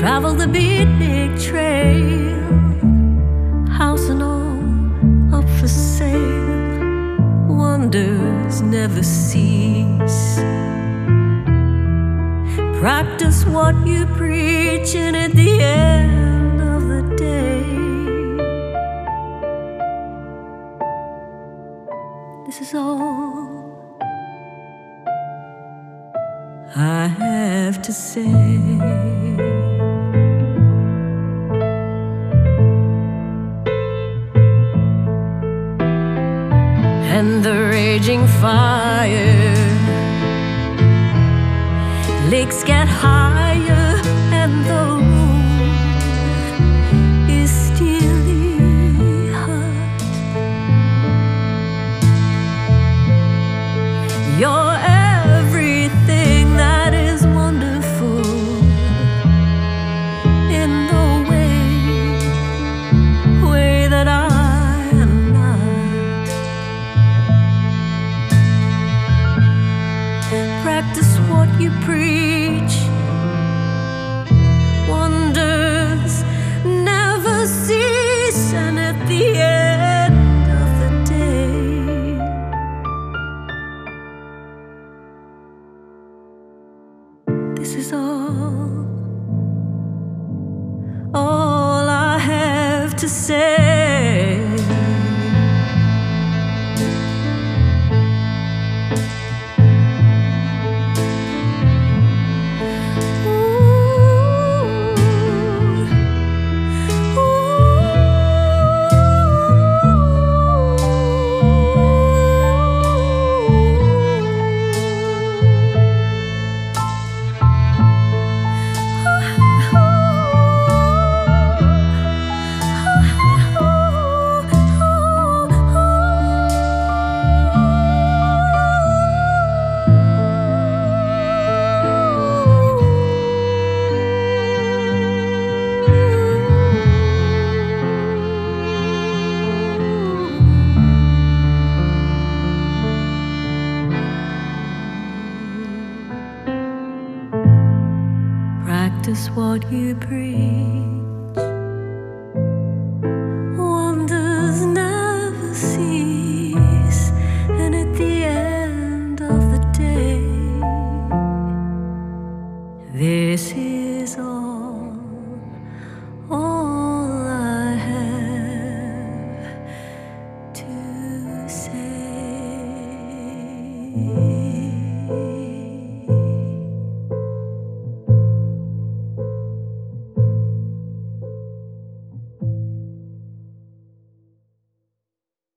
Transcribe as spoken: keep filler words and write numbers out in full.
Travel the beatnik trail, house and all up for sale. Wonders never cease. Practice what you preach, and at the end of the day, this is all I have to say. And the raging fire, lakes get higher, and the road is steely hot. You're everything that is wonderful in the way, way that I am not. Practice what you preach. Wonders never cease, and at the end of the day, this is all, all I have to say. Practice what you preach.